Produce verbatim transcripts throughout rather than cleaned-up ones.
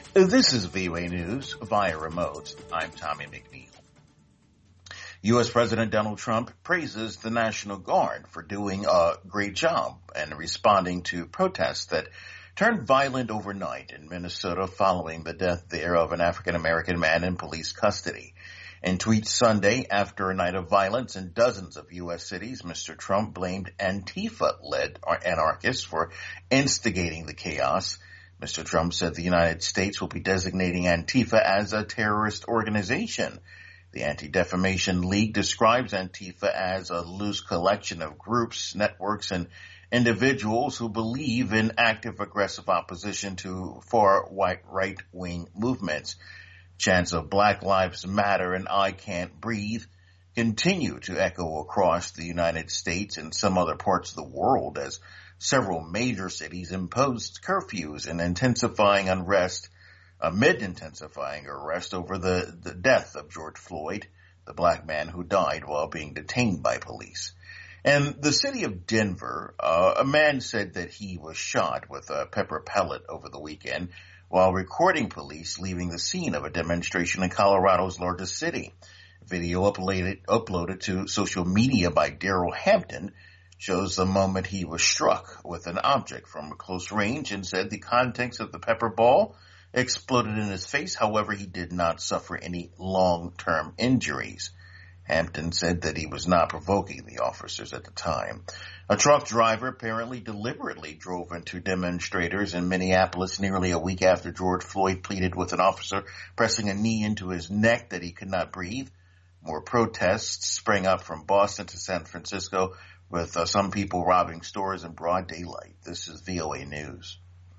This is V O A News via remote. I'm Tommy McNeil. U S. President Donald Trump praises the National Guard for doing a great job and responding to protests that turned violent overnight in Minnesota following the death there of an African-American man in police custody. In tweets Sunday, after a night of violence in dozens of U S cities, Mister Trump blamed Antifa-led anarchists for instigating the chaos. Mister Trump said the United States will be designating Antifa as a terrorist organization. The Anti-Defamation League describes Antifa as a loose collection of groups, networks, and individuals who believe in active aggressive opposition to far right-wing movements. Chants of Black Lives Matter and I Can't Breathe continue to echo across the United States and some other parts of the world as several major cities imposed curfews and intensifying unrest, amid intensifying arrest over the, the death of George Floyd, the black man who died while being detained by police. In the city of Denver, uh, a man said that he was shot with a pepper pellet over the weekend while recording police leaving the scene of a demonstration in Colorado's largest city. Video uploaded, uploaded to social media by Daryl Hampton shows the moment he was struck with an object from a close range and said the contents of the pepper ball exploded in his face. However, he did not suffer any long-term injuries. Hampton said that he was not provoking the officers at the time. A truck driver apparently deliberately drove into demonstrators in Minneapolis nearly a week after George Floyd pleaded with an officer pressing a knee into his neck that he could not breathe. More protests sprang up from Boston to San Francisco, with uh, some people robbing stores in broad daylight. This is V O A News.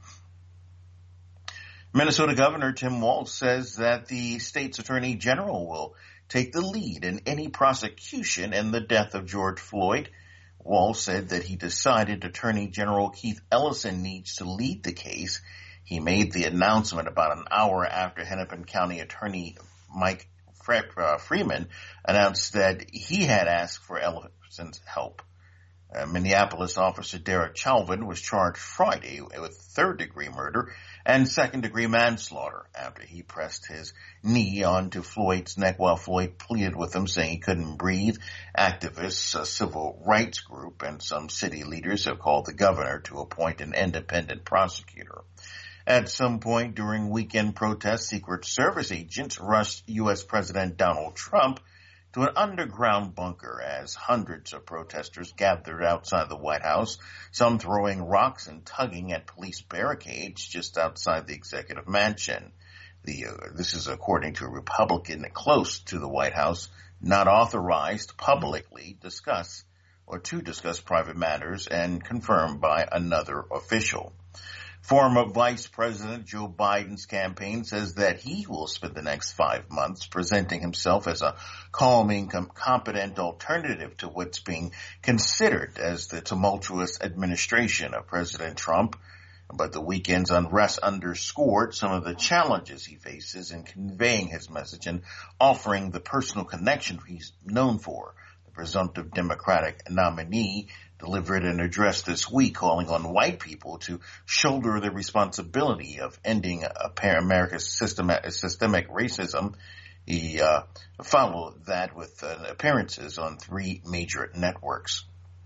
Minnesota Governor Tim Walz says that the state's attorney general will take the lead in any prosecution in the death of George Floyd. Walz said that he decided Attorney General Keith Ellison needs to lead the case. He made the announcement about an hour after Hennepin County Attorney Mike Freeman announced that he had asked for Ellison's help. Uh, Minneapolis officer Derek Chauvin was charged Friday with third-degree murder and second-degree manslaughter after he pressed his knee onto Floyd's neck while Floyd pleaded with him, saying he couldn't breathe. Activists, a civil rights group, and some city leaders have called the governor to appoint an independent prosecutor. At some point during weekend protests, Secret Service agents rushed U S. President Donald Trump to an underground bunker as hundreds of protesters gathered outside the White House, some throwing rocks and tugging at police barricades just outside the executive mansion. The, uh, this is according to a Republican close to the White House, not authorized publicly discuss or to discuss private matters and confirmed by another official. Former Vice President Joe Biden's campaign says that he will spend the next five months presenting himself as a calming, com- competent alternative to what's being considered as the tumultuous administration of President Trump. But the weekend's unrest underscored some of the challenges he faces in conveying his message and offering the personal connection he's known for. The presumptive Democratic nominee delivered an address this week calling on white people to shoulder the responsibility of ending America's systemic, systemic racism. He uh, followed that with uh, appearances on three major networks.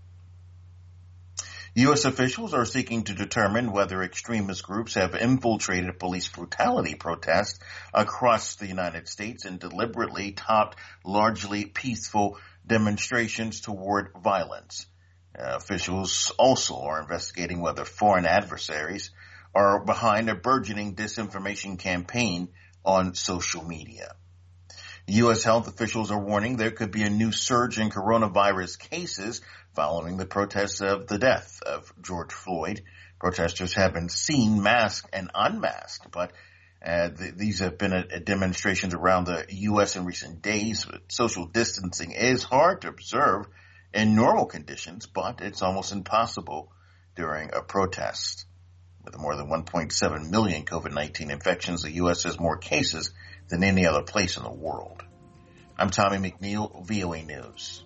U S officials are seeking to determine whether extremist groups have infiltrated police brutality protests across the United States and deliberately topped largely peaceful demonstrations toward violence. Uh, officials also are investigating whether foreign adversaries are behind a burgeoning disinformation campaign on social media. U S health officials are warning there could be a new surge in coronavirus cases following the protests of the death of George Floyd. Protesters have been seen masked and unmasked, but uh, th- these have been a, a demonstrations around the U S in recent days. Social distancing is hard to observe in normal conditions, but it's almost impossible during a protest. With more than one point seven million COVID nineteen infections, the U S has more cases than any other place in the world. I'm Tommy McNeil, V O A News.